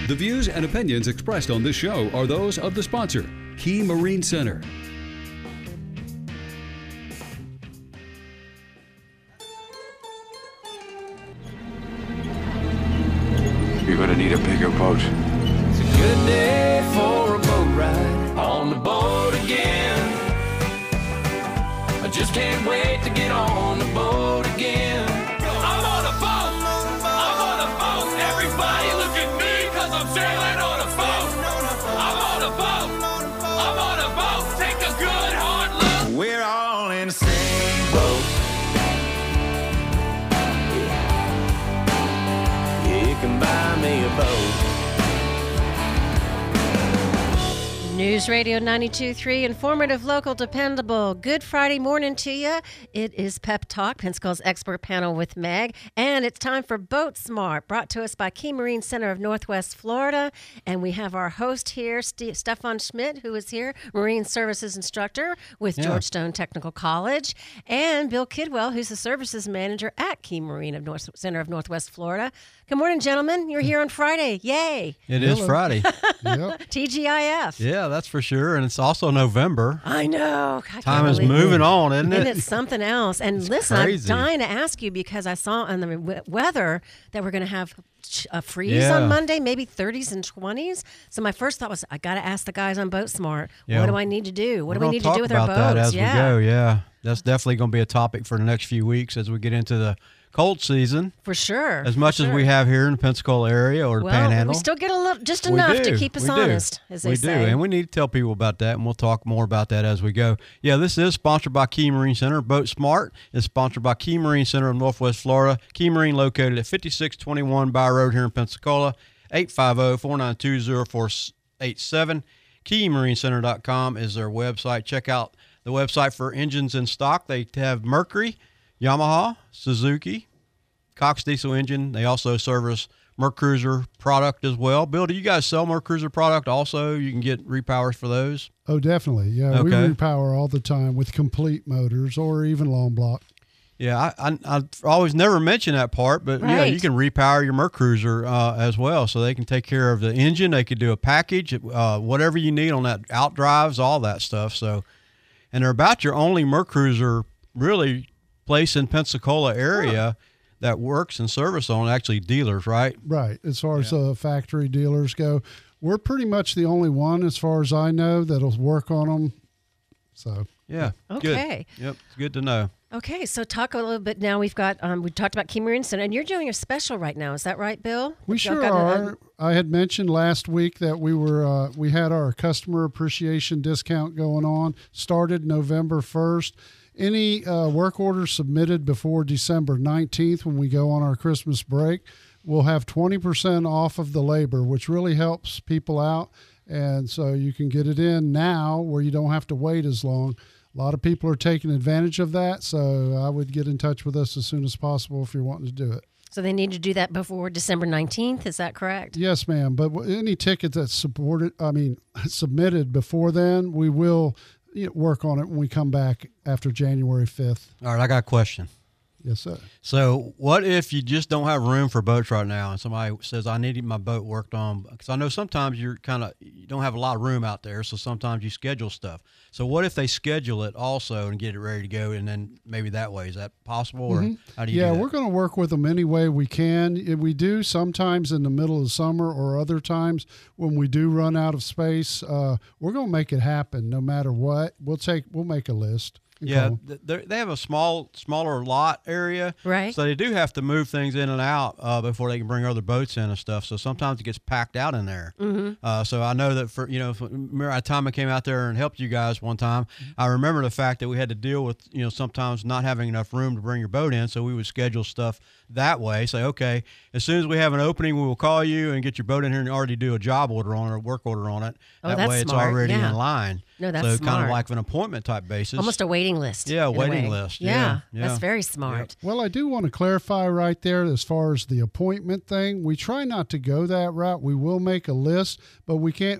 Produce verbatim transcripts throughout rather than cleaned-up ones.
The views and opinions expressed on this show are those of the sponsor, Key Marine Center. You're gonna need a bigger boat. It's a good day for a boat ride on the boat again. I just can't wait to get on the boat again. I'm on a boat. I'm on a boat. Everybody look at me because I'm sailing on a boat. I'm on a boat. I'm on a boat. Take a good hard look. We're all in the same boat. You can buy me a boat. News Radio ninety-two point three, informative, local, dependable. Good Friday morning to you. It is Pep Talk, Pensacola's expert panel with Meg, and it's time for Boat Smart, brought to us by Key Marine Center of Northwest Florida. And we have our host here, St- Stefan Schmidt, who is here, Marine Services Instructor with Yeah. Georgetown Technical College, and Bill Kidwell, who's the Services Manager at Key Marine of North- Center of Northwest Florida. Good morning, gentlemen. You're here on Friday. Yay. It is Friday. Yep. T G I F. Yeah, that's for sure. And it's also November. I know. I can't Time is believe it. moving on, isn't And it? it's something else. And It's listen, crazy. I'm dying to ask you because I saw on the we- weather that we're going to have ch- a freeze Yeah. on Monday, maybe thirties and twenties. So my first thought was, I got to ask the guys on Boat Smart, Yeah. what do I need to do? What We're do we gonna need to talk do with our about boats? that as yeah. we go. Yeah, that's definitely going to be a topic for the next few weeks as we get into the cold season. For sure. As much for as sure. we have here in the Pensacola area or the Well, Panhandle. we still get a little, just We enough to do. keep us We do. honest, as they we say. do, and we need to tell people about that, and we'll talk more about that as we go. Yeah, this is sponsored by Key Marine Center. Boat Smart is sponsored by Key Marine Center of Northwest Florida. Key Marine located at fifty-six twenty-one By Road here in Pensacola, eight five zero, four nine two, zero four eight seven. key marine center dot com is their website. Check out the website for engines in stock. They have Mercury, Yamaha, Suzuki, Cox diesel engine. They also service Mercruiser product as well. Bill, do you guys sell Mercruiser product also? You can get repowers for those? Oh, definitely. Yeah, we Okay. repower all the time with complete motors or even long block. Yeah, I, I, I've always never mentioned that part, but yeah, Right. you can repower your Mercruiser uh, as well. So they can take care of the engine. They could do a package, uh, whatever you need on that out drives, all that stuff. So, and they're about your only Mercruiser really place in Pensacola area that works and service on actually dealers, right? Right. As far as uh, factory dealers go, we're pretty much the only one, as far as I know, that'll work on them. So, Yeah. Okay. Good. Yep. It's good to know. Okay, so talk a little bit now. We've got, um, we talked about Key Marine Center, and you're doing a special right now. Is that right, Bill? we Y'all sure got a- are. I had mentioned last week that we were uh, we had our customer appreciation discount going on. Started November first. Any uh, work orders submitted before December nineteenth, when we go on our Christmas break, we'll have twenty percent off of the labor, which really helps people out. And so you can get it in now where you don't have to wait as long. A lot of people are taking advantage of that, so I would get in touch with us as soon as possible if you're wanting to do it. So they need to do that before December nineteenth. Is that correct? Yes, ma'am. But w- any ticket that's supported, I mean, submitted before then, we will you know, work on it when we come back after January fifth. All right, I got a question. Yes, sir. So what if you just don't have room for boats right now and somebody says, I need my boat worked on? Because I know sometimes you're kind of, you don't have a lot of room out there, so sometimes you schedule stuff. So what if they schedule it also and get it ready to go, and then maybe that way? Is that possible, or how do you Yeah, do that? we're going to work with them any way we can. If we do sometimes in the middle of the summer, or other times when we do run out of space. Uh, we're going to make it happen no matter what. We'll take, we'll make a list. and Yeah, call. th- they're- they have a small, smaller lot area, Right. So they do have to move things in and out uh, before they can bring other boats in and stuff. So sometimes it gets packed out in there. Mm-hmm. Uh, so I know that for you know, if, remember the time I came out there and helped you guys one time, I remember the fact that we had to deal with you know sometimes not having enough room to bring your boat in, so we would schedule stuff that way. Say, okay, as soon as we have an opening, we will call you and get your boat in here and already do a job order on it or work order on it. Oh, that that's way, it's smart. already Yeah. in line. No, that's so smart. kind of like an appointment type basis. Almost a waiting list. Yeah, in a waiting way. list. Yeah, yeah. That's very smart. Well, I do want to clarify right there as far as the appointment thing. We try not to go that route. We will make a list, but we can't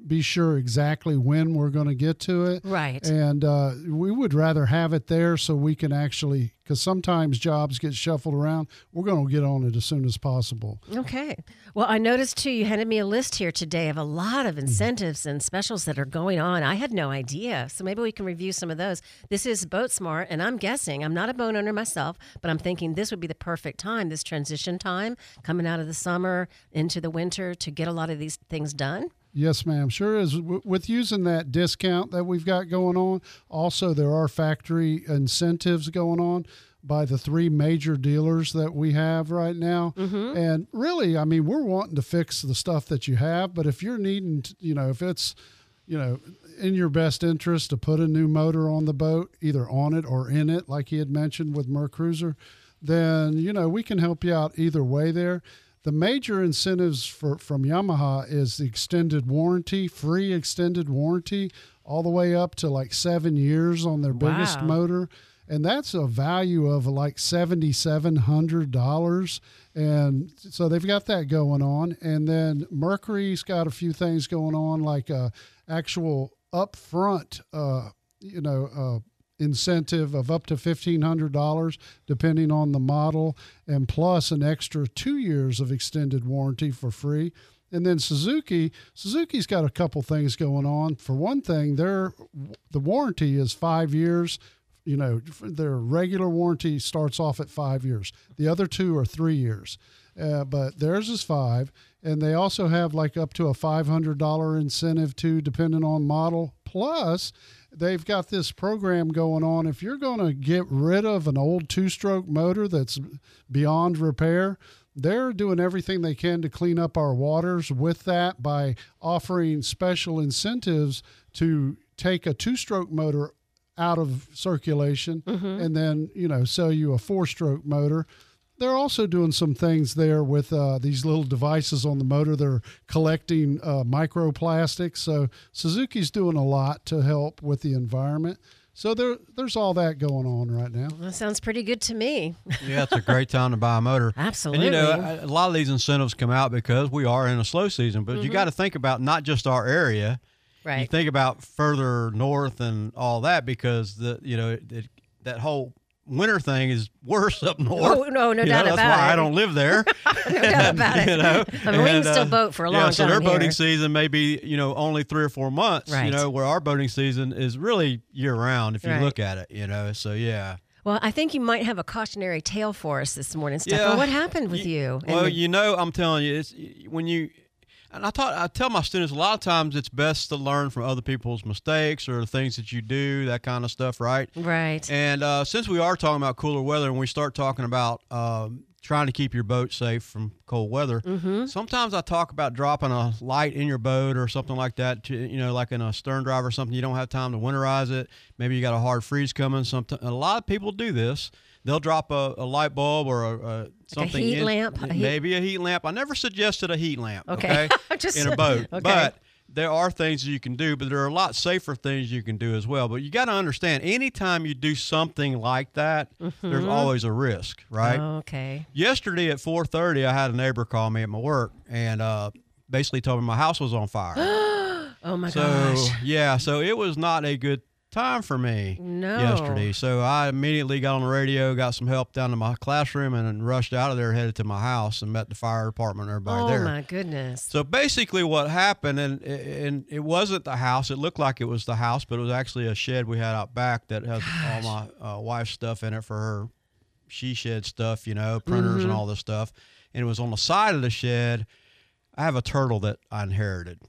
be sure exactly when we're going to get to it. Right. And uh, we would rather have it there so we can actually, because sometimes jobs get shuffled around. We're going to get on it as soon as possible. Okay. Well, I noticed too, you handed me a list here today of a lot of incentives and specials that are going on. I had no idea. So maybe we can review some of those. This is Boat Smart, and I'm guessing, I'm not a boat owner myself, but I'm thinking this would be the perfect time, this transition time, coming out of the summer into the winter to get a lot of these things done. Yes, ma'am. Sure is. W- with using that discount that we've got going on, also there are factory incentives going on by the three major dealers that we have right now. Mm-hmm. And really, I mean, we're wanting to fix the stuff that you have, but if you're needing, to, you know, if it's, you know, in your best interest to put a new motor on the boat, either on it or in it, like he had mentioned with Mercruiser, then, you know, we can help you out either way there. The major incentives for, from Yamaha is the extended warranty, free extended warranty, all the way up to like seven years on their biggest Wow. motor. And that's a value of like seven thousand seven hundred dollars. And so they've got that going on. And then Mercury's got a few things going on, like a actual upfront, uh, you know, uh, incentive of up to fifteen hundred dollars depending on the model, and plus an extra two years of extended warranty for free. And then Suzuki, Suzuki's got a couple things going on. For one thing, their the warranty is five years. You know, their regular warranty starts off at five years. The other two are three years, uh, but theirs is five. And they also have like up to a five hundred dollars incentive too, depending on model. Plus, they've got this program going on. If you're going to get rid of an old two-stroke motor that's beyond repair, they're doing everything they can to clean up our waters with that by offering special incentives to take a two-stroke motor out of circulation Mm-hmm. and then, you know, sell you a four-stroke motor. They're also doing some things there with uh, these little devices on the motor. They're collecting uh, microplastics. So Suzuki's doing a lot to help with the environment. So there, there's all that going on right now. That sounds pretty good to me. Yeah, it's a great time to buy a motor. Absolutely. And, you know, a, a lot of these incentives come out because we are in a slow season, but you got to think about not just our area. You Right. think about further north and all that because, the you know, it, it, that whole winter thing is worse up north. Oh, no, no You doubt know, about That's why it. I don't live there. No doubt about it. You know, I mean, we can and, still uh, boat for a yeah, long so time their boating here. season may be, you know, only three or four months, Right. you know, where our boating season is really year round if you Right. look at it, you know. So, yeah. Well, I think you might have a cautionary tale for us this morning, Stefan. Yeah. What happened with you? and Well, the- you know, I'm telling you, it's when you, and I taught, I tell my students a lot of times it's best to learn from other people's mistakes or the things that you do, that kind of stuff, right? right. And uh, since we are talking about cooler weather and we start talking about um, trying to keep your boat safe from cold weather, Mm-hmm. sometimes I talk about dropping a light in your boat or something like that, to, you know, like in a stern drive or something. You don't have time to winterize it. Maybe you got a hard freeze coming. Something. A lot of people do this. They'll drop a, a light bulb or a, a something heat in, lamp? A heat- maybe a heat lamp. I never suggested a heat lamp. Okay. Okay, Just- in a boat, okay. but there are things you can do, but there are a lot safer things you can do as well. But you got to understand, anytime you do something like that, there's always a risk, right? Okay. Yesterday at four thirty, I had a neighbor call me at my work and uh, basically told me my house was on fire. Oh, my so gosh. yeah, so it was not a good time for me No. yesterday. So I immediately got on the radio, got some help down to my classroom, and then rushed out of there, headed to my house, and met the fire department and everybody Oh, there. my goodness. So basically what happened, and, and it wasn't the house. It looked like it was the house, but it was actually a shed we had out back that has all my uh, wife's stuff in it for her she shed stuff, you know, printers Mm-hmm. and all this stuff. And it was on the side of the shed. I have a turtle that I inherited.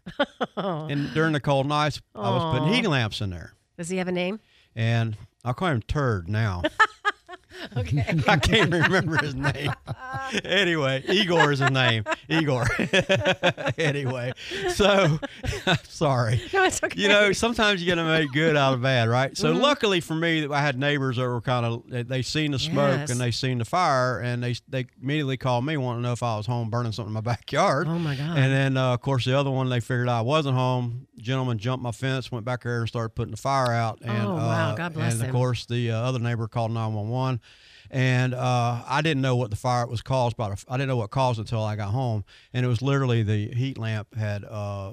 And during the cold nights, I was putting Aw. heating lamps in there. Does he have a name? And I'll call him Turd now. Okay. I can't remember his name. Anyway, Igor is his name. Igor. Anyway, so sorry. No, it's okay. You know, sometimes you got to make good out of bad, right? So Mm-hmm. luckily for me, I had neighbors that were kind of they, they seen the smoke Yes. and they seen the fire, and they they immediately called me wanting to know if I was home burning something in my backyard. Oh, my God. And then uh, of course the other one, they figured I wasn't home. Gentleman jumped my fence, went back there and started putting the fire out. And, Oh, wow. uh, God bless And him. of course the uh, other neighbor called nine one one. And uh, I didn't know what the fire was caused by. I didn't know what caused it until I got home, and it was literally the heat lamp had uh,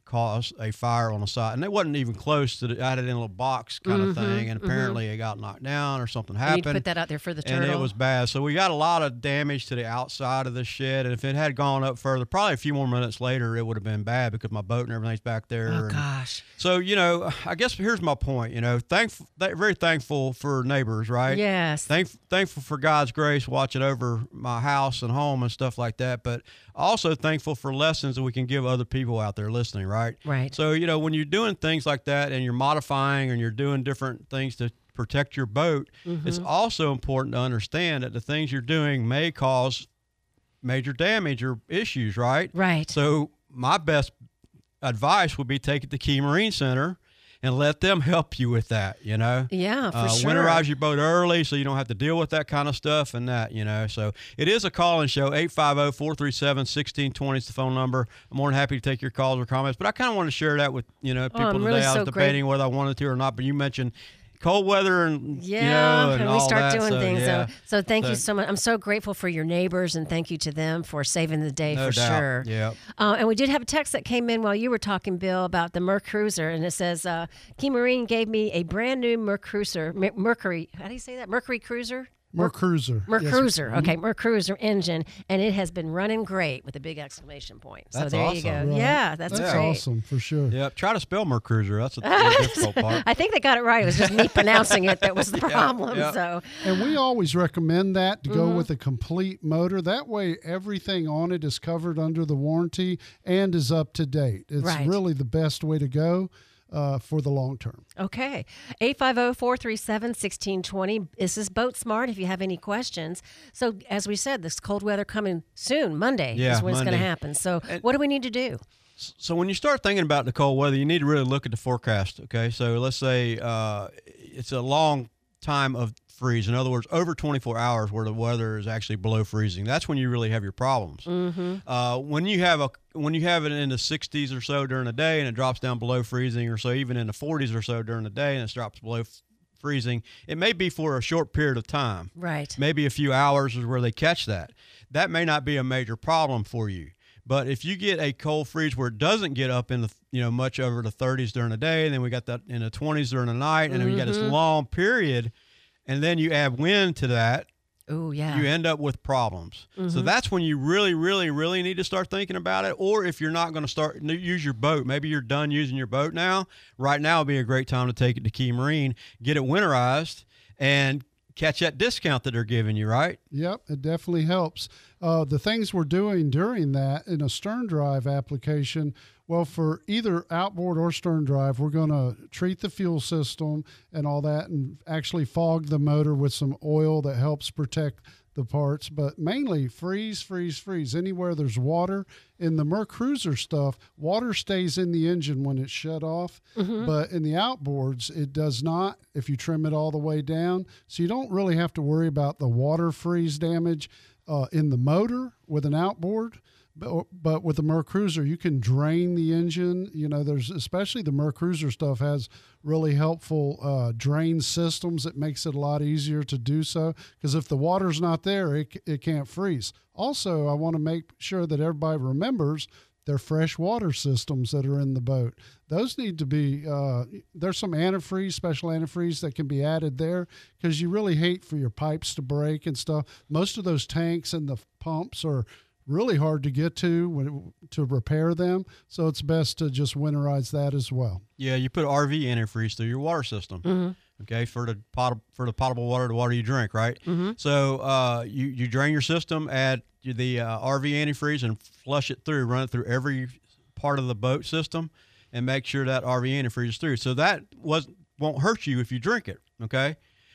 cause a fire on the side. And it wasn't even close to the, I had it in a little box kind of Mm-hmm, thing, and apparently it got knocked down or something You need happened. to put that out there for the turtle. And it was bad. So we got a lot of damage to the outside of the shed. And if it had gone up further, probably a few more minutes later, it would have been bad because my boat and everything's back there. Oh, and gosh. So, you know, I guess here's my point. You know, thankful, th- very thankful for neighbors, right? Yes. Thank, thankful for God's grace watching over my house and home and stuff like that. But also thankful for lessons that we can give other people out there listening, right? Right. So, you know, when you're doing things like that and you're modifying and you're doing different things to protect your boat, Mm-hmm. it's also important to understand that the things you're doing may cause major damage or issues, right? Right. So my best advice would be take it to Key Marine Center and let them help you with that, you know? Yeah, for uh, sure. Winterize your boat early so you don't have to deal with that kind of stuff and that, you know. So it is a call-in show. eight five zero, four three seven, one six two zero is the phone number. I'm more than happy to take your calls or comments. But I kind of want to share that with, you know, people I'm today. really I was so debating great- whether I wanted to or not, but you mentioned cold weather and, Yeah, you know, and, and, we all start that. doing so, things. Yeah. So, so thank you So- so much. I'm so grateful for your neighbors, and thank you to them for saving the day No for doubt. sure. Yeah. Uh, and we did have a text that came in while you were talking, Bill, about the Mercruiser, and it says, uh, Key Marine gave me a brand new Mercruiser, Mer- Mercury, how do you say that? Mercury Cruiser? Mercruiser. Yes. Mercruiser, okay, Mercruiser engine, and it has been running great with a big exclamation point. So That's there you awesome. go. Right. Yeah, that's, That's great. awesome for sure. Yep. Try to spell Mercruiser. That's a, the difficult part. I think they got it right. It was just me pronouncing it that was the problem. yeah. So And we always recommend that to Mm-hmm. go with a complete motor. That way, everything on it is covered under the warranty and is up to date. It's Right. really the best way to go uh, for the long term. Okay. eight five zero, four three seven, one six two zero. This is Boat Smart if you have any questions. So, as we said, this cold weather coming soon, Monday Yeah, is when it's going to Monday. happen. So, what do we need to do? So when you start thinking about the cold weather, you need to really look at the forecast. Okay, so let's say uh, it's a long time of freeze. In other words, over twenty-four hours where the weather is actually below freezing. That's when you really have your problems. Mm-hmm. Uh, when you have a when you have it in the sixties or so during the day and it drops down below freezing, or so even in the forties or so during the day and it drops below f- freezing, it may be for a short period of time. Right. Maybe a few hours is where they catch that. That may not be a major problem for you. But if you get a cold freeze where it doesn't get up in the, you know, much over the thirties during the day, and then we got that in the twenties during the night, and then you got this long period, and then you add wind to that, Oh, yeah. you end up with problems. So that's when you really, really, really need to start thinking about it. Or if you're not going to start use your boat, maybe you're done using your boat now. Right now would be a great time to take it to Key Marine, get it winterized, and catch that discount that they're giving you, right? Yep, it definitely helps. Uh, the things we're doing during that in a stern drive application, well, for either outboard or stern drive, we're going to treat the fuel system and all that and actually fog the motor with some oil that helps protect the parts, but mainly freeze, freeze, freeze. Anywhere there's water in the Mercruiser stuff, water stays in the engine when it's shut off, but in the outboards, it does not if you trim it all the way down. So you don't really have to worry about the water freeze damage uh, in the motor with an outboard. But, but with the Mercruiser, you can drain the engine. You know, there's especially the Mercruiser stuff has really helpful uh, drain systems. It makes it a lot easier to do so because if the water's not there, it, it can't freeze. Also, I want to make sure that everybody remembers their fresh water systems that are in the boat. Those need to be, uh, there's some antifreeze, special antifreeze that can be added there because you really hate for your pipes to break and stuff. Most of those tanks and the pumps are really hard to get to when, to repair them. So it's best to just winterize that as well. Yeah, you put R V antifreeze through your water system. Mm-hmm. Okay, for the pot for the potable water, the water you drink, right? Mm-hmm. So uh, you you drain your system, add the uh, R V antifreeze, and flush it through. Run it through every part of the boat system, and make sure that R V antifreeze is through. So that was won't hurt you if you drink it. Okay.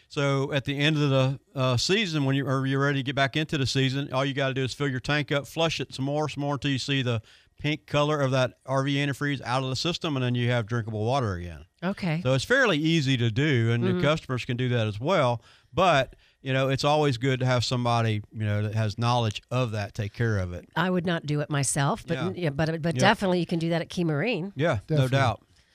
So at the end of the uh, season, when you or you're ready to get back into the season, all you got to do is fill your tank up, flush it some more, some more until you see the pink color of that R V antifreeze out of the system, and then you have drinkable water again. Okay. So it's fairly easy to do, and Mm-hmm. the customers can do that as well. But you know, it's always good to have somebody you know that has knowledge of that take care of it. I would not do it myself, but Yeah. yeah, but but Yeah. definitely you can do that at Key Marine. Yeah, no Definitely. doubt.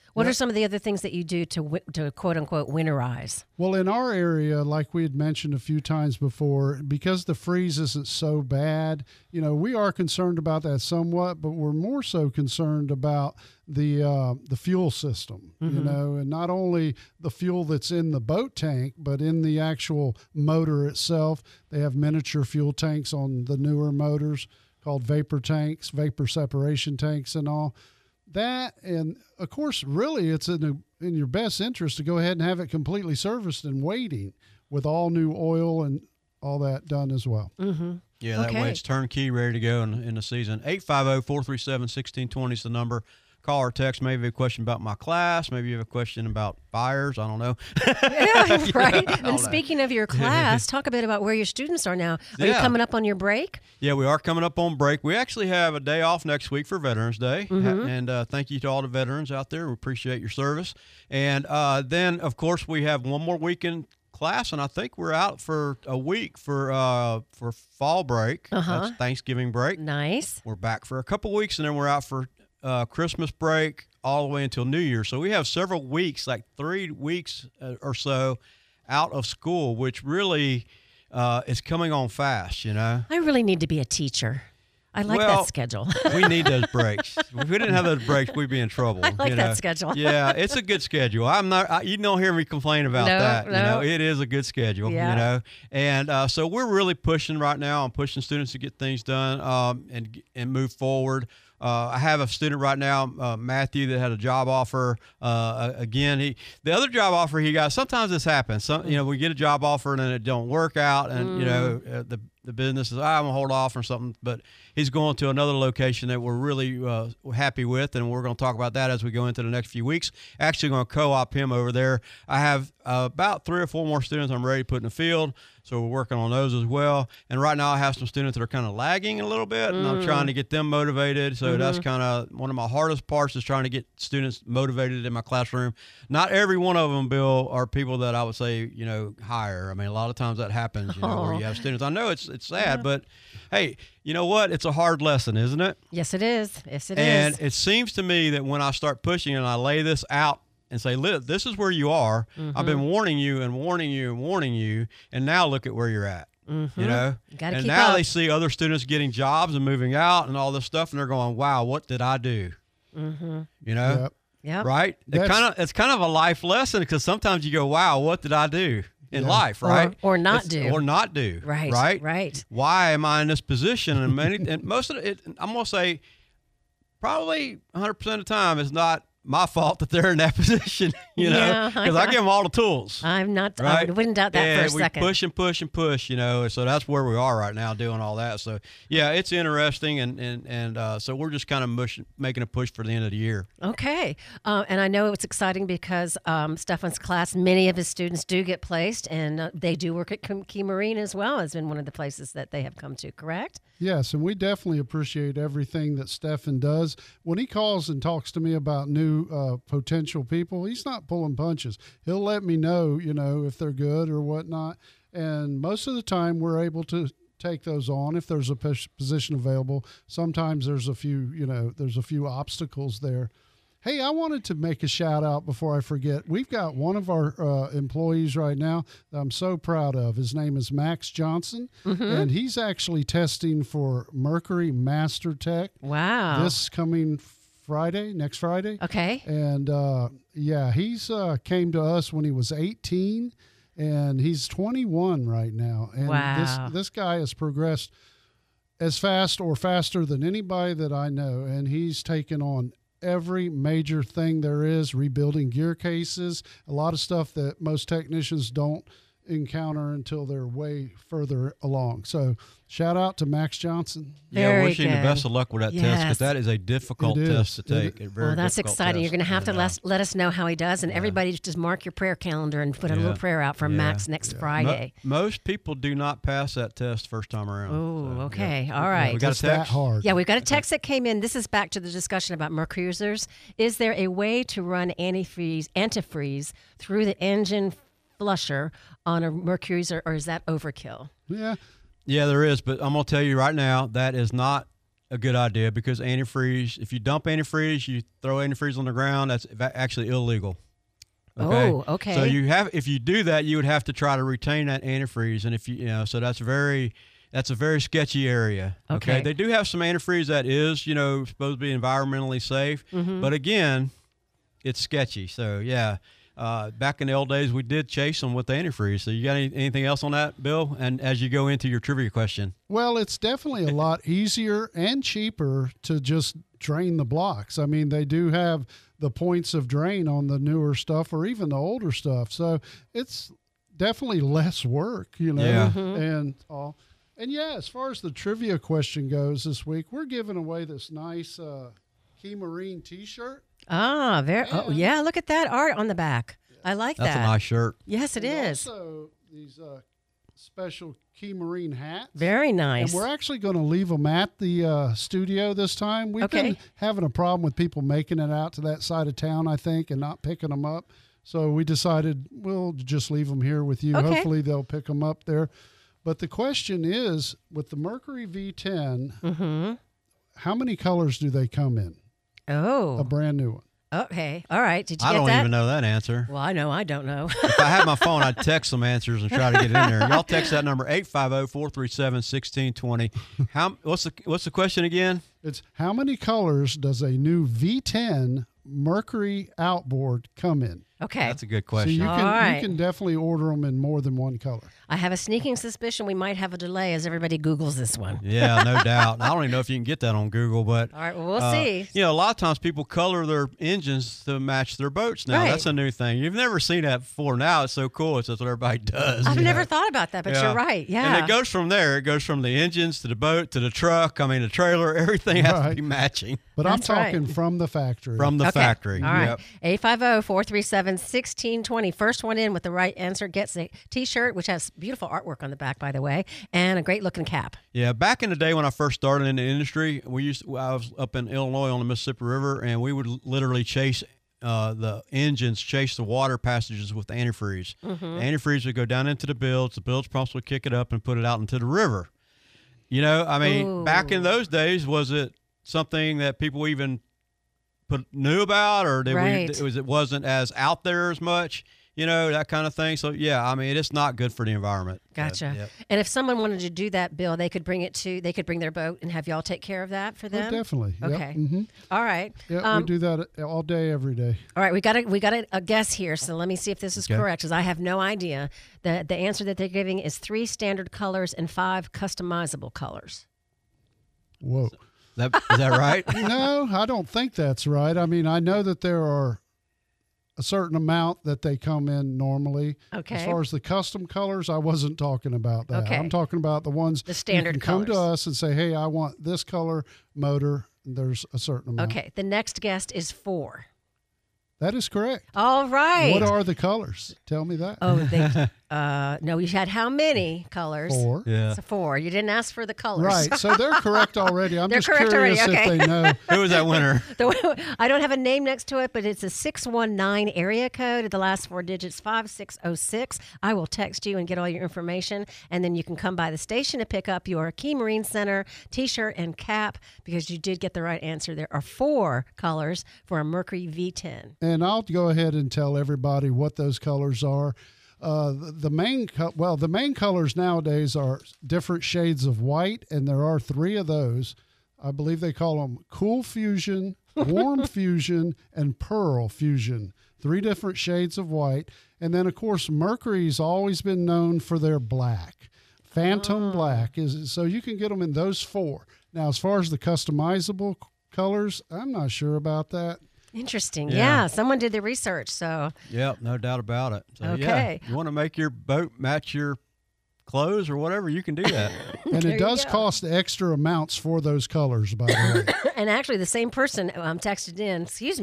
What Yeah. are some of the other things that you do to wi- to quote unquote winterize? Well, in our area, like we had mentioned a few times before, because the freeze isn't so bad, you know, we are concerned about that somewhat, but we're more so concerned about the uh, the fuel system, you know, and not only the fuel that's in the boat tank, but in the actual motor itself. They have miniature fuel tanks on the newer motors called vapor tanks, vapor separation tanks, and all that. And of course, really, it's in in your best interest to go ahead and have it completely serviced and waiting with all new oil and all that done as well. Mm-hmm. Yeah, that Okay. way it's turnkey, ready to go in, in the season. eight five zero, four three seven, one six two zero is the number. Call or text. Maybe a question about my class. Maybe you have a question about fires. I don't know. Yeah, right. all And that. speaking of your class, talk a bit about where your students are now. Are you Yeah. coming up on your break? Yeah, we are coming up on break. We actually have a day off next week for Veterans Day. Mm-hmm. And uh, thank you to all the veterans out there. We appreciate your service. And uh, then, of course, we have one more weekend class, and I think we're out for a week for uh, for fall break. Uh-huh. That's Thanksgiving break. Nice. We're back for a couple weeks, and then we're out for uh, Christmas break all the way until New Year. So we have several weeks, like three weeks uh, or so, out of school, which really uh, is coming on fast, you know. I really need to be a teacher. I like Well, that schedule. We need those breaks. If we didn't have those breaks, we'd be in trouble. I like you that know? schedule. Yeah, it's a good schedule. I'm not. I, you don't hear me complain about No, that. You no. know, it is a good schedule. Yeah. You know, and uh, so we're really pushing right now. I'm pushing students to get things done um, and and move forward. Uh, I have a student right now, uh, Matthew, that had a job offer. Uh, again, he the other job offer he got. Sometimes this happens. Some, you know, we get a job offer and then it don't work out, and you know, uh, the the business is ah, I'm gonna hold off or something. But he's going to another location that we're really uh, happy with, and we're going to talk about that as we go into the next few weeks. Actually, going to co-op him over there. I have uh, about three or four more students I'm ready to put in the field. So we're working on those as well. And right now I have some students that are kind of lagging a little bit, and I'm trying to get them motivated. So that's kind of one of my hardest parts, is trying to get students motivated in my classroom. Not every one of them, Bill, are people that I would say, you know, hire. I mean, a lot of times that happens, you know, where you have students. I know it's it's sad, but hey, you know what? It's a hard lesson, isn't it? Yes, it is. Yes, it is. And it seems to me that when I start pushing and I lay this out and say, "Look, this is where you are. I've been warning you and warning you and warning you, and now look at where you're at." You know, You gotta and keep now up. they see other students getting jobs and moving out and all this stuff, and they're going, "Wow, what did I do?" Mm-hmm. You know, Yep. Yep. right? It That's- kind of it's kind of a life lesson, because sometimes you go, "Wow, what did I do in life?" Or- Right? or not It's- do. or not do. Right, Right. right. Why am I in this position? And many, and most of it, I'm gonna say, probably one hundred percent of the time, it's not my fault that they're in that position, you know, Yeah, because I- I, give them all the tools. I'm not, Right? I wouldn't doubt that and for a we second. push and push and push, you know. So that's where we are right now, doing all that. So yeah, it's interesting, and and and uh, so we're just kind of mush, making a push for the end of the year. Okay. Uh, and I know it's exciting because um, Stefan's class, many of his students do get placed, and uh, they do work at Kim- Key Marine as well, has been one of the places that they have come to, correct? Yes, and we definitely appreciate everything that Stefan does. When he calls and talks to me about new uh, potential people, he's not pulling punches. He'll let me know, you know, if they're good or whatnot. And most of the time, we're able to take those on if there's a pos- position available. Sometimes there's a few, you know, there's a few obstacles there. Hey, I wanted to make a shout out before I forget. We've got one of our uh, employees right now that I'm so proud of. His name is Max Johnson, and he's actually testing for Mercury Master Tech Wow. this coming Friday, next Friday. Okay. And uh, yeah, he's uh, came to us when he was eighteen, and he's twenty-one right now. And Wow. this this guy has progressed as fast or faster than anybody that I know, and he's taken on every major thing there is, rebuilding gear cases, a lot of stuff that most technicians don't encounter until they're way further along. So shout out to Max Johnson. Yeah, Very wishing good. the best of luck with that test, Yes. because that is a difficult It test is. to It take. A very Well, that's difficult exciting. test. You're going to have to And, let, let us know how he does, and everybody just mark your prayer calendar and put a Yeah. little prayer out for Yeah. Max next Mo- Friday. most people do not pass that test first time around. Oh, So, okay. yeah. All right. We got It's a that text. hard. Yeah, we've got a text that came in. This is back to the discussion about Mercruisers. Is there a way to run antifreeze antifreeze through the engine flusher on a Mercruiser, or is that overkill? Yeah. Yeah, there is, but I'm gonna tell you right now, that is not a good idea because antifreeze, if you dump antifreeze, you throw antifreeze on the ground, that's va- actually illegal. Okay? Oh, okay. So you have, if you do that, you would have to try to retain that antifreeze, and if you, you know, so that's very, that's a very sketchy area. Okay. Okay. They do have some antifreeze that is, you know, supposed to be environmentally safe, Mm-hmm. but again, it's sketchy. So yeah, uh, back in the old days, we did chase them with the antifreeze. So you got any, anything else on that, Bill? And as you go into your trivia question, Well, it's definitely a lot easier and cheaper to just drain the blocks. I mean, they do have the points of drain on the newer stuff or even the older stuff. So it's definitely less work, you know, Yeah. and all. And yeah, as far as the trivia question goes this week, we're giving away this nice uh, Key Marine T-shirt. Ah, very. Oh, yeah. Look at that art on the back. I like that's that. a nice shirt. Yes, it and is. Also, these uh, special Key Marine hats. Very nice. And we're actually going to leave them at the uh, studio this time. We've Okay. been having a problem with people making it out to that side of town, I think, and not picking them up. So we decided we'll just leave them here with you. Okay. Hopefully they'll pick them up there. But the question is, with the Mercury V ten, Mm-hmm. how many colors do they come in? A Oh, brand new one. okay. All right. Did you I get don't that? even know that answer. Well, I know. I don't know. If I had my phone, I'd text some answers and try to get it in there. Y'all text that number eight five zero, four three seven, one six two zero. How what's the what's the question again? It's how many colors does a new V ten Mercury outboard come in? Okay. That's a good So you question. can All right. you can definitely order them in more than one color. I have a sneaking suspicion we might have a delay as everybody Googles this one. Yeah, no doubt. I don't even know if you can get that on Google, but All right. Well, we'll uh, see. You know, a lot of times people color their engines to match their boats now. Right. That's a new thing. You've never seen that before. Now it's so cool. It's just what everybody does. I've you never know? thought about that, but Yeah. you're right. Yeah. And it goes from there. It goes from the engines to the boat to the truck. I mean, the trailer. Everything has to Right. be matching But That's I'm right. talking from the factory. from the Okay. factory. All right. Yep. eight five zero, four three seven, one six two zero. First one in with the right answer gets a T-shirt, which has beautiful artwork on the back, by the way, and a great looking cap. Yeah, back in the day when I first started in the industry, we used to, I was up in Illinois on the Mississippi River, and we would l- literally chase uh, the engines, chase the water passages with antifreeze. Mm-hmm. The antifreeze would go down into the bilge. The bilge pumps would kick it up and put it out into the river. You know, I mean, back in Ooh. those days, was it something that people even put knew about, or did Right. we? Was it wasn't as out there as much? You know, that kind of thing. So yeah, I mean, it's not good for the environment. Gotcha. But, yep. And if someone wanted to do that, Bill, they could bring it to, they could bring their boat and have y'all take care of that for Oh, them? definitely. Yep. Okay. hmm All right. Yeah, Um, we do that all day, every day. All right, we got a we got a, a guess here, so let me see if this is Okay. correct, because I have no idea. the The answer that they're giving is three standard colors and five customizable colors. Whoa. That, is that right? No, I don't think that's right. I mean, I know that there are a certain amount that they come in normally. Okay. As far as the custom colors, I wasn't talking about that. Okay. I'm talking about the ones The standard you can come to colors. us and say, "Hey, I want this color motor." And there's a certain amount. Okay, the next guest is four. That is correct. All right. What are the colors? Tell me that. Oh, they, uh, no, you had how many colors? Four. Yeah. It's four. You didn't ask for the colors. Right. So they're correct already. I'm They're just correct curious already, okay. if they know. Who was that winner? The- I don't have a name next to it, but it's a six one nine area code. The last four digits, five six zero six. I will text you and get all your information, and then you can come by the station to pick up your Key Marine Center T-shirt and cap, because you did get the right answer. There are four colors for a Mercury V ten. And I'll go ahead and tell everybody what those colors are. Uh, the, the main, co- well, the main colors nowadays are different shades of white, and there are three of those. I believe they call them Cool Fusion, Warm Fusion, and Pearl Fusion. Three different shades of white. And then, of course, Mercury's always been known for their black. Phantom Black is so you can get them in those four. Now, as far as the customizable c- colors, I'm not sure about that. Interesting. Yeah. Yeah. someone did the research. So Yep, no doubt about it. So, Okay. Yeah, you want to make your boat match your clothes or whatever, you can do that. And There it you does go. cost extra amounts for those colors, by the way. and actually, the same person um, texted in, excuse me,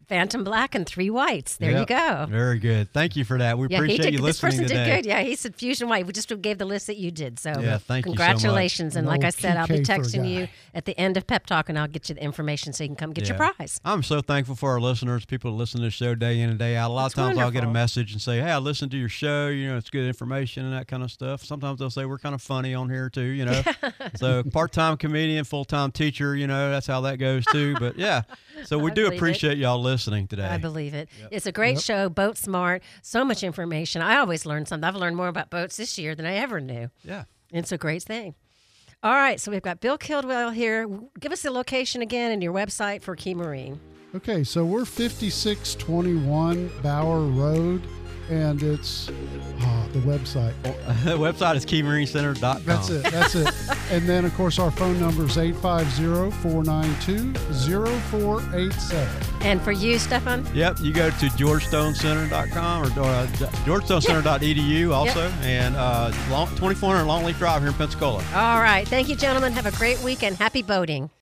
Phantom Black and three whites. There Yep. you go. Very good. Thank you for that. We Yeah, he appreciate did. you This listening person today. did good. Yeah, he said Fusion White. We just gave the list that you did. So Yeah, thank you so much. congratulations. And An like I old said, I'll be P K for a texting guy. you at the end of Pep Talk, and I'll get you the information so you can come get your Yeah. prize. I'm so thankful for our listeners, people that listen to the show day in and day out. A lot That's of times I'll get a wonderful. message and say, hey, I listened to your show. You know, it's good information and that kind of stuff. Sometimes they'll say we're kind of funny on here too, you know. So part-time comedian, full-time teacher, you know, that's how that goes too. But yeah, so we I do believe it. appreciate y'all listening today. I believe it. It's a great show, Boat Smart. So much information. I always learn something. I've learned more about boats this year than I ever knew. Yeah. It's a great thing. All right, so we've got Bill Kildwell here. Give us the location again and your website for Key Marine. Okay, so we're fifty-six twenty-one Bower Road, and it's oh, the website. The website is key marine center dot com. That's it. That's it. And then, of course, our phone number is eight five zero, four nine two, zero four eight seven. And for you, Stefan? Yep, you go to georgestone center dot com or uh, georgestone center dot e d u also, and uh, long, twenty-four hundred Longleaf Drive here in Pensacola. All right. Thank you, gentlemen. Have a great week and happy boating.